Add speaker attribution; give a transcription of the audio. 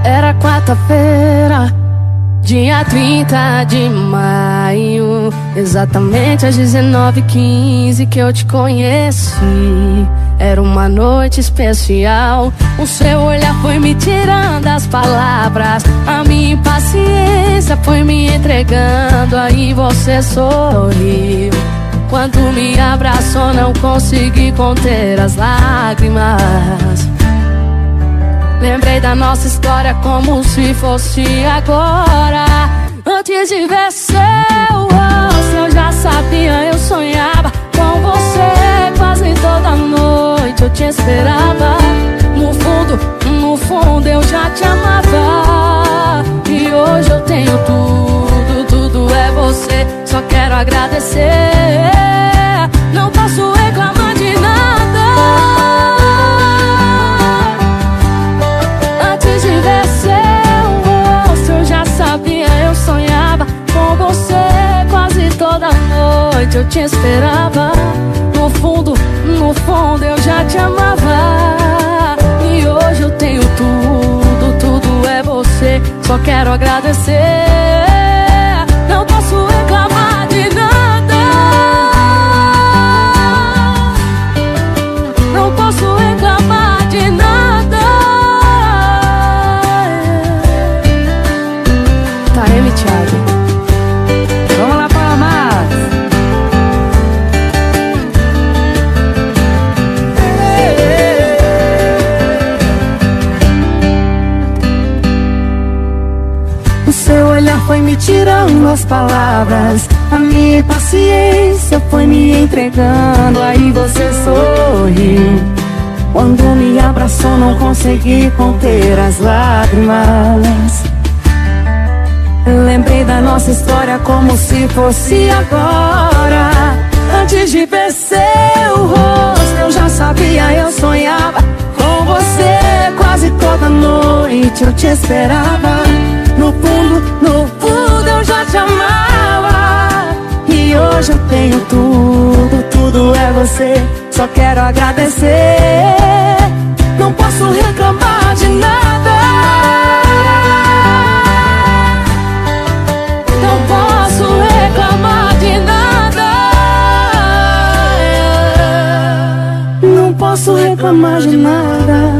Speaker 1: Era quarta-feira, dia 30 de maio, exatamente às 19h15 que eu te conheci. Era uma noite especial, o seu olhar foi me tirando as palavras, a minha impaciência foi me entregando, aí você sorriu. Quando me abraçou não consegui conter as lágrimas. Lembrei da nossa história como se fosse agora. Antes de ver seu rosto eu já sabia, eu sonhava com você. Quase toda noite eu te esperava. No fundo eu já te amava. E hoje eu tenho tudo, tudo é você. Só quero agradecer. Não posso reclamar de nada. Antes de ver seu rosto eu já sabia, eu sonhava com você. Quase toda noite eu te esperava. No fundo eu já te amava. E hoje eu tenho tudo, tudo é você. Só quero agradecer. Não posso reclamar de nada. Não posso reclamar de nada. Tá, Thiago. Vamos lá, Palmas. O seu olhar foi me tirando as palavras, a minha impaciência foi me entregando, aí você sorriu. Quando me abraçou não consegui conter as lágrimas. Lembrei da nossa história como se fosse agora. Antes de ver seu rosto eu já sabia, eu sonhava com você. Quase toda noite eu te esperava. No fundo eu já te amava. E hoje eu tenho tudo, tudo é você. Só quero agradecer. Não posso reclamar de nada. Não posso reclamar de nada. Não posso reclamar de nada.